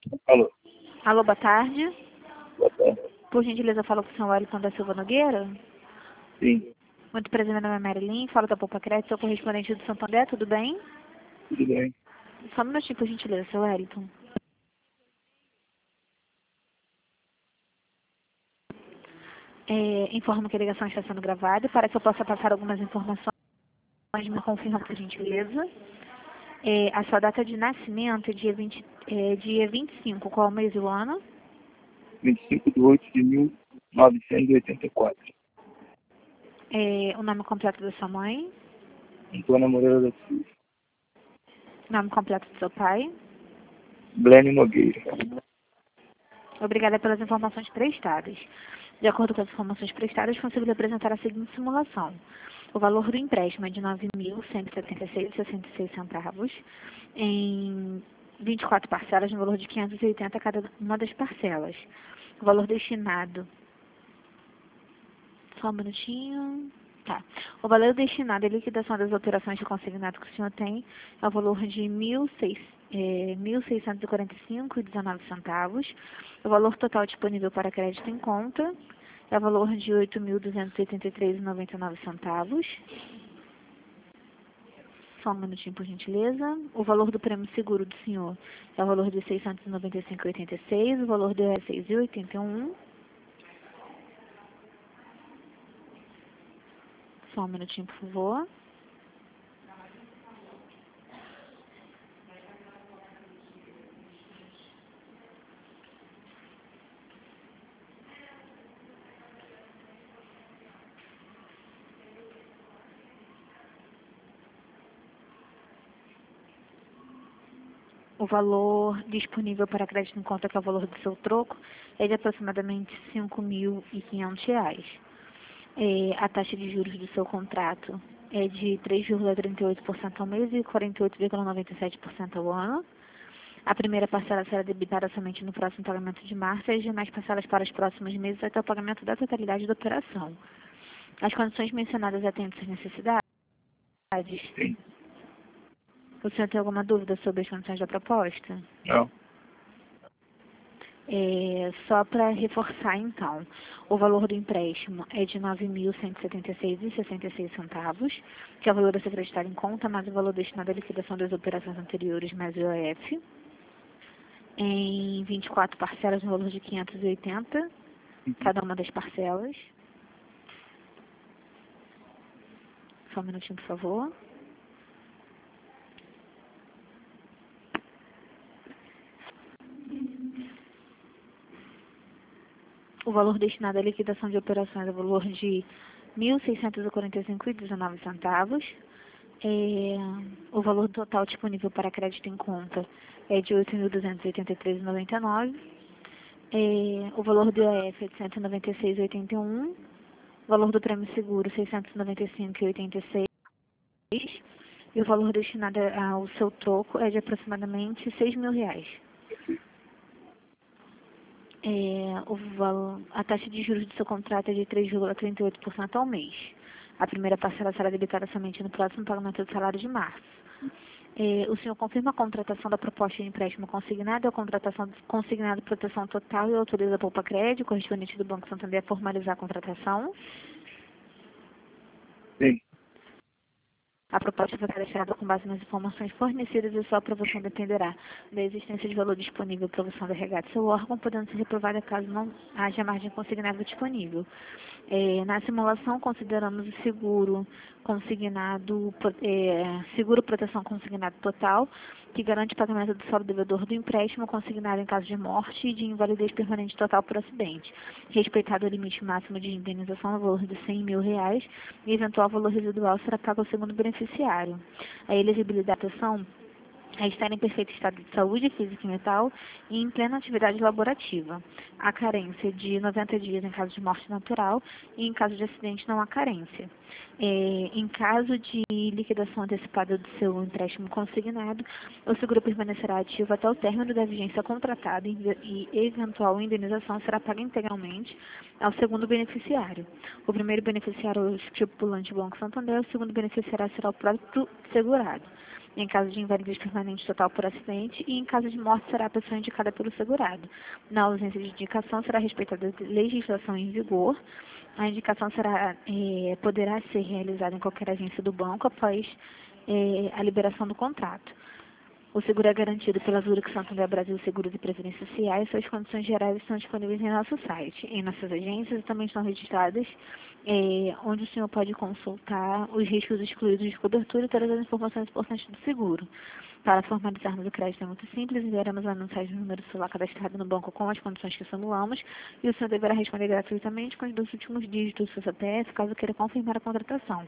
Alô, Alô, boa tarde. boa tarde. Por gentileza, fala com o senhor Wellington da Silva Nogueira. Sim, Muito prazer, meu nome é Marilyn, falo da Poupa Crédito, sou correspondente do Santander, tudo bem? tudo bem. Só um minutinho, por gentileza, seu Wellington. Informo que a ligação está sendo gravada, para que eu possa passar algumas informações, me confirma, por gentileza. A sua data de nascimento é dia 25, qual é o mês e o ano? 25/8/1984. O nome completo da sua mãe, Antônia Moreira da Silva. nome completo do seu pai. Blene Nogueira. Obrigada pelas informações prestadas. De acordo com as informações prestadas, consigo lhe apresentar a seguinte simulação. O valor do empréstimo é de R$ 9.176,66 em 24 parcelas, no valor de R$ 580 cada uma das parcelas. O valor destinado... Só um minutinho... Tá. O valor destinado à liquidação das operações de consignado que o senhor tem é o valor de R$ 1.645,19. O valor total disponível para crédito em conta é o valor de R$ 8.283,99. Só um minutinho, por gentileza. O valor do prêmio seguro do senhor é o valor de R$ 695,86. O valor do é R$ 6,81. Só um minutinho, por favor. O valor disponível para crédito em conta, que é o valor do seu troco, é de aproximadamente R$ 5.500. A taxa de juros do seu contrato é de 3,38% ao mês e 48,97% ao ano. A primeira parcela será debitada somente no próximo pagamento de março e as demais parcelas para os próximos meses até o pagamento da totalidade da operação. As condições mencionadas atendem às necessidades? Sim. O senhor tem alguma dúvida sobre as condições da proposta? Não. Só para reforçar, então, o valor do empréstimo é de R$ 9.176,66, que é o valor a ser acreditado em conta, mais o valor destinado à liquidação das operações anteriores, mais o IOF, em 24 parcelas no valor de 580, cada uma das parcelas. Só um minutinho, por favor. O valor destinado à liquidação de operações é o valor de R$ 1.645,19. O valor total disponível para crédito em conta é de R$ 8.283,99. O valor do IOF é de R$ 196,81. O valor do prêmio seguro, R$ 695,86. E o valor destinado ao seu troco é de aproximadamente R$ 6.000. A taxa de juros do seu contrato é de 3,38% ao mês. A primeira parcela será debitada somente no próximo pagamento do salário de março. O senhor confirma a contratação da proposta de empréstimo consignado, a contratação consignado proteção total e autoriza a Poupa Crédito, correspondente do Banco Santander, a formalizar a contratação? Sim. A proposta foi cadastrada com base nas informações fornecidas e sua aprovação dependerá da existência de valor disponível para aprovação da regata do seu órgão, podendo ser reprovada caso não haja margem consignável disponível. Na simulação, consideramos o seguro consignado, seguro proteção consignado total, que garante o pagamento do saldo devedor do empréstimo consignado em caso de morte e de invalidez permanente total por acidente, respeitado o limite máximo de indenização no valor de R$ 100.000 e eventual valor residual será pago ao segundo beneficiário. A elegibilidade da ação é estar em perfeito estado de saúde física e mental e em plena atividade laborativa. Há carência de 90 dias em caso de morte natural e em caso de acidente não há carência. Em caso de liquidação antecipada do seu empréstimo consignado, o seguro permanecerá ativo até o término da vigência contratada e eventual indenização será paga integralmente ao segundo beneficiário. O primeiro beneficiário é o estipulante Banco Santander, o segundo beneficiário será o próprio segurado. em caso de invalidez permanente total por acidente e em caso de morte será a pessoa indicada pelo segurado. Na ausência de indicação será respeitada a legislação em vigor. A indicação poderá ser realizada em qualquer agência do banco após a liberação do contrato. O seguro é garantido pela Zurich Santander Brasil Seguros e Previdência S.A. e suas condições gerais estão disponíveis em nosso site. Em nossas agências também estão registradas, onde o senhor pode consultar os riscos excluídos de cobertura e todas as informações importantes do seguro. Para formalizarmos o crédito é muito simples, enviaremos uma mensagem no número do celular cadastrado no banco com as condições que simulamos e o senhor deverá responder gratuitamente com os 2 últimos dígitos do seu CPF, caso queira confirmar a contratação.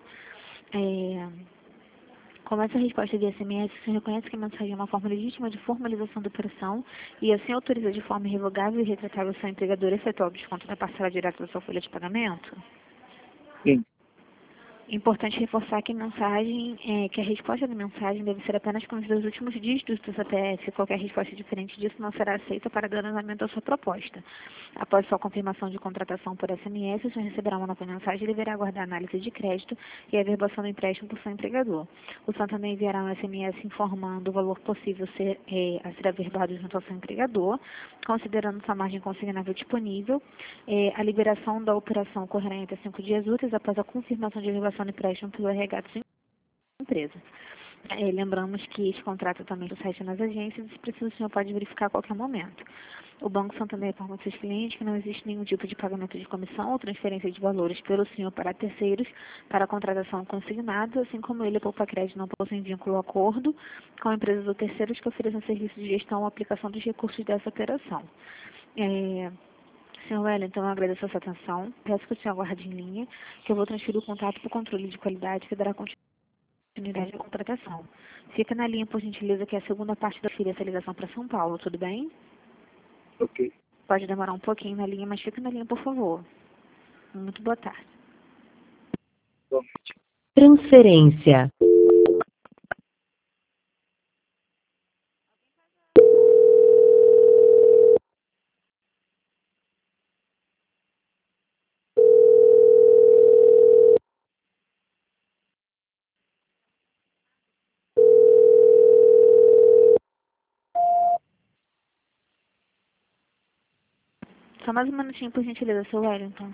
Como essa resposta de SMS, se reconhece que a mensagem é uma forma legítima de formalização da operação e assim autoriza de forma irrevogável e retratável o seu empregador a efetuar o desconto da parcela direta da sua folha de pagamento? Sim. Importante reforçar que que a resposta da mensagem deve ser apenas com os 2 últimos dígitos do CPF. Qualquer resposta diferente disso não será aceita para dar andamento à sua proposta. Após sua confirmação de contratação por SMS, o senhor receberá uma nova mensagem e deverá aguardar a análise de crédito e a averbação do empréstimo por seu empregador. O senhor também enviará um SMS informando o valor possível a ser averbado junto ao seu empregador, considerando sua margem consignável disponível. A liberação da operação ocorrerá em até 5 dias úteis após a confirmação de averbação do empréstimo pelo RH da sua empresa. Lembramos que este contrato também do site nas agências e, se preciso, o senhor pode verificar a qualquer momento. O Banco Santander informa aos seus clientes que não existe nenhum tipo de pagamento de comissão ou transferência de valores pelo senhor para terceiros para a contratação consignada, assim como ele, a Poupa Crédito, não possui vínculo ou acordo com empresas ou terceiros que ofereçam serviços de gestão ou aplicação dos recursos dessa operação. Senhor Wellington, eu agradeço a sua atenção. Peço que o senhor aguarde em linha, que eu vou transferir o contato para o controle de qualidade que dará continuidade à contratação. Fica na linha, por gentileza, que é a segunda parte da essa ligação para São Paulo, tudo bem? Ok. Pode demorar um pouquinho na linha, mas fica na linha, por favor. Muito boa tarde. Bom. Transferência. Só mais um minutinho, por gentileza, seu Wellington.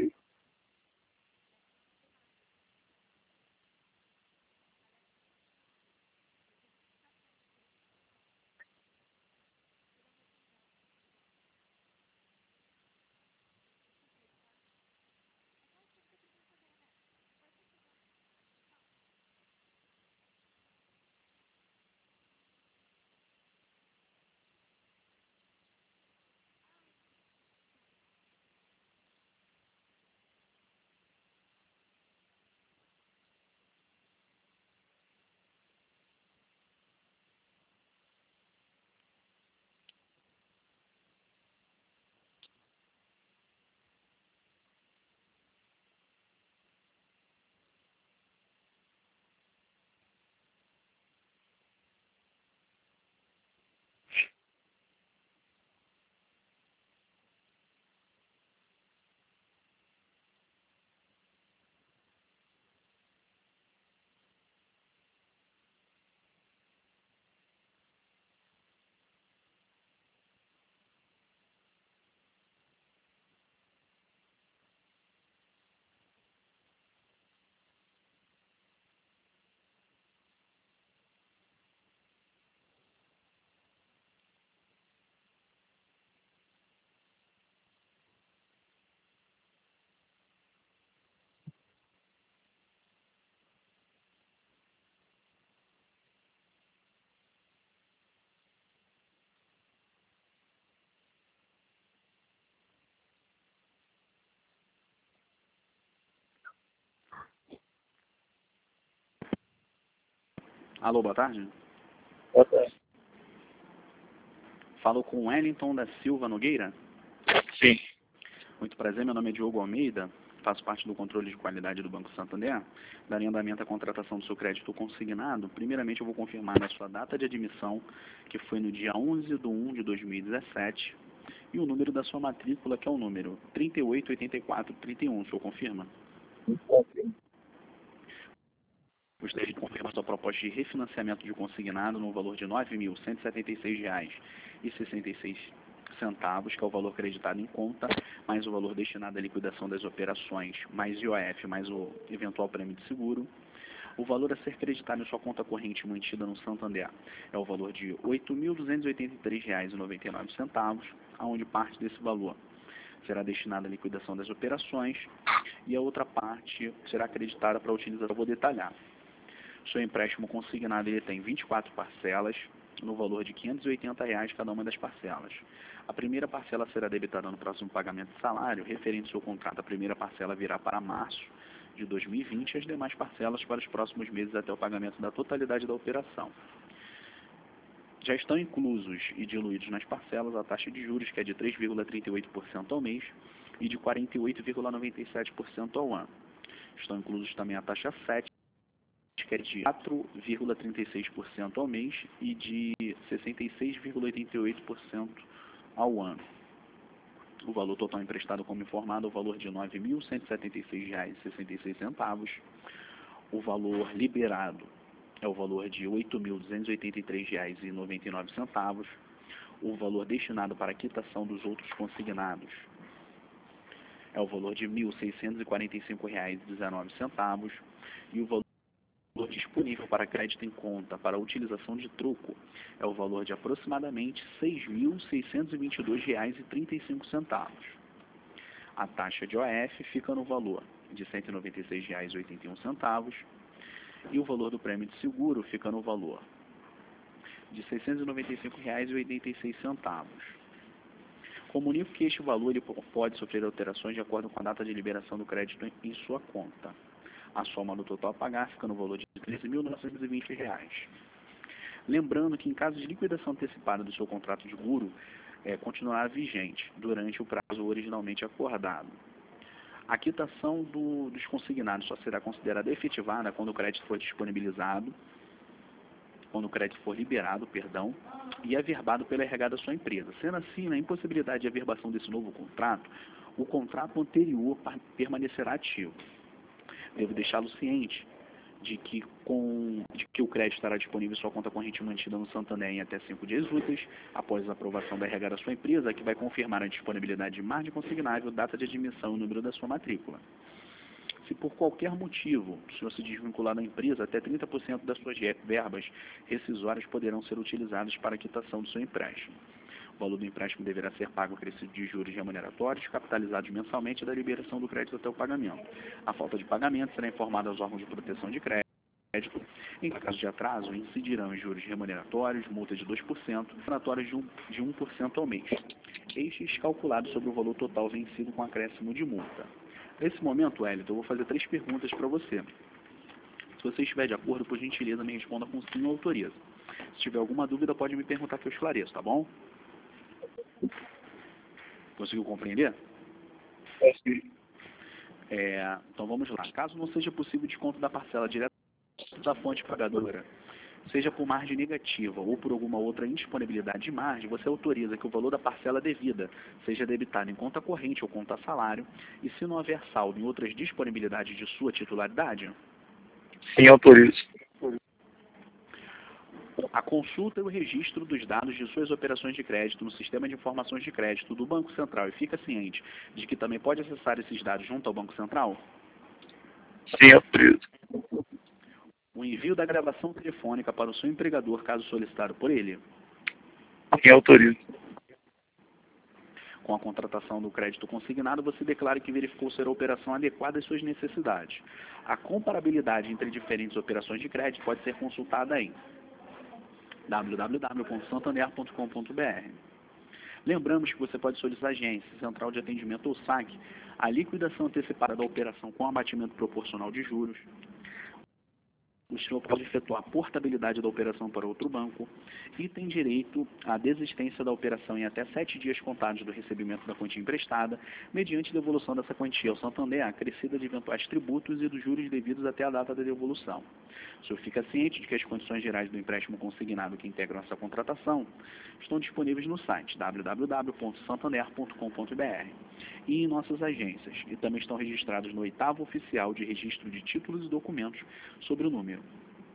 Alô, boa tarde. Boa tarde. Falo com Wellington da Silva Nogueira. Sim. Muito prazer, meu nome é Diogo Almeida, faço parte do controle de qualidade do Banco Santander. Darei andamento à contratação do seu crédito consignado. Primeiramente, eu vou confirmar a sua data de admissão, que foi no dia 11/1/2017, e o número da sua matrícula, que é o número 388431. O senhor confirma? Confirmo. Gostaria de confirmar sua proposta de refinanciamento de consignado no valor de R$ 9.176,66, que é o valor creditado em conta, mais o valor destinado à liquidação das operações, mais IOF, mais o eventual prêmio de seguro. O valor a ser creditado em sua conta corrente mantida no Santander é o valor de R$ 8.283,99, aonde parte desse valor será destinada à liquidação das operações e a outra parte será acreditada para a utilização. Eu vou detalhar. Seu empréstimo consignado ele tem 24 parcelas, no valor de R$ 580 cada uma das parcelas. A primeira parcela será debitada no próximo pagamento de salário. Referente ao seu contrato, a primeira parcela virá para março de 2020 e as demais parcelas para os próximos meses até o pagamento da totalidade da operação. Já estão inclusos e diluídos nas parcelas a taxa de juros, que é de 3,38% ao mês e de 48,97% ao ano. Estão inclusos também a taxa 7, que é de 4,36% ao mês e de 66,88% ao ano. O valor total emprestado como informado é o valor de R$ 9.176,66. O valor liberado é o valor de R$ 8.283,99. O valor destinado para a quitação dos outros consignados é o valor de R$ 1.645,19. E o valor disponível para crédito em conta para a utilização de troco é o valor de aproximadamente R$ 6.622,35. A taxa de OF fica no valor de R$ 196,81 e o valor do prêmio de seguro fica no valor de R$ 695,86. Comunico que este valor ele pode sofrer alterações de acordo com a data de liberação do crédito em sua conta. A soma do total a pagar fica no valor de R$ 13.920. Lembrando que em caso de liquidação antecipada do seu contrato de seguro, continuará vigente durante o prazo originalmente acordado. A quitação dos consignados só será considerada efetivada quando o crédito for disponibilizado, quando o crédito for liberado, e averbado pela RH da sua empresa. Sendo assim, na impossibilidade de averbação desse novo contrato, o contrato anterior permanecerá ativo. Devo deixá-lo ciente de que o crédito estará disponível em sua conta corrente mantida no Santander em até 5 dias úteis, após a aprovação da RH da sua empresa, que vai confirmar a disponibilidade de margem consignável, data de admissão e número da sua matrícula. Se por qualquer motivo o senhor se desvincular da empresa, até 30% das suas verbas rescisórias poderão ser utilizadas para a quitação do seu empréstimo. O valor do empréstimo deverá ser pago acrescido de juros remuneratórios, capitalizados mensalmente da liberação do crédito até o pagamento. A falta de pagamento será informada aos órgãos de proteção de crédito. Em caso de atraso, incidirão juros remuneratórios, multa de 2%, remuneratórios de 1% ao mês. Estes calculados sobre o valor total vencido com acréscimo de multa. Nesse momento, Wellington, eu vou fazer 3 perguntas para você. Se você estiver de acordo, por gentileza, me responda com sim ou autoriza. Se tiver alguma dúvida, pode me perguntar que eu esclareço, tá bom? Conseguiu compreender? Sim. Então vamos lá. Caso não seja possível desconto da parcela direto da fonte pagadora, seja por margem negativa ou por alguma outra indisponibilidade de margem, você autoriza que o valor da parcela devida seja debitado em conta corrente ou conta salário, e se não houver saldo em outras disponibilidades de sua titularidade? Sim, autorizo. A consulta e o registro dos dados de suas operações de crédito no Sistema de Informações de Crédito do Banco Central, e fica ciente de que também pode acessar esses dados junto ao Banco Central? Sim, autorizo. O envio da gravação telefônica para o seu empregador, caso solicitado por ele? Sim, autorizo. Com a contratação do crédito consignado, você declara que verificou ser a operação adequada às suas necessidades. A comparabilidade entre diferentes operações de crédito pode ser consultada em www.santander.com.br. Lembramos que você pode solicitar à agência, central de atendimento ou SAC, a liquidação antecipada da operação com abatimento proporcional de juros. O senhor pode efetuar a portabilidade da operação para outro banco e tem direito à desistência da operação em até 7 dias contados do recebimento da quantia emprestada, mediante devolução dessa quantia ao Santander, acrescida de eventuais tributos e dos juros devidos até a data da devolução. O senhor fica ciente de que as condições gerais do empréstimo consignado que integram essa contratação estão disponíveis no site www.santander.com.br. e em nossas agências, e também estão registrados no 8º Oficial de Registro de Títulos e Documentos sobre o número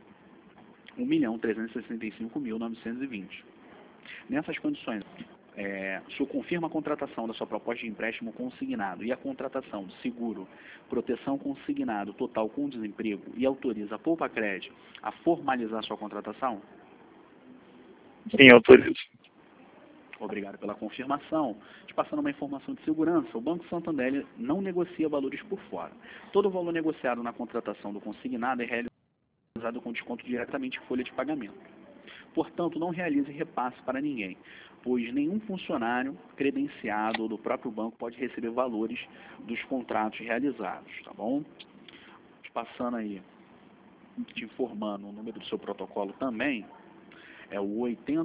1.365.920. Nessas condições, o senhor confirma a contratação da sua proposta de empréstimo consignado e a contratação de seguro, proteção consignado total com desemprego e autoriza a Poupacred a formalizar sua contratação? Sim, autorizo. Obrigado pela confirmação. Te passando uma informação de segurança, o Banco Santander não negocia valores por fora. Todo o valor negociado na contratação do consignado é realizado com desconto diretamente em folha de pagamento. Portanto, não realize repasse para ninguém, pois nenhum funcionário credenciado ou do próprio banco pode receber valores dos contratos realizados, tá bom? Te passando aí, te informando o número do seu protocolo também, é o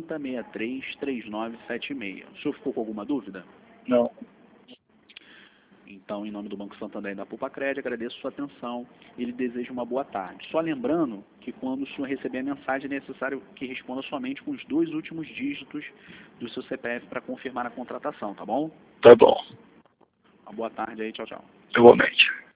80633976. O senhor ficou com alguma dúvida? Não. Então, em nome do Banco Santander e da Poupacred, agradeço sua atenção e lhe desejo uma boa tarde. Só lembrando que quando o senhor receber a mensagem é necessário que responda somente com os 2 últimos dígitos do seu CPF para confirmar a contratação, tá bom? Tá bom. Uma boa tarde aí, tchau, tchau. Igualmente.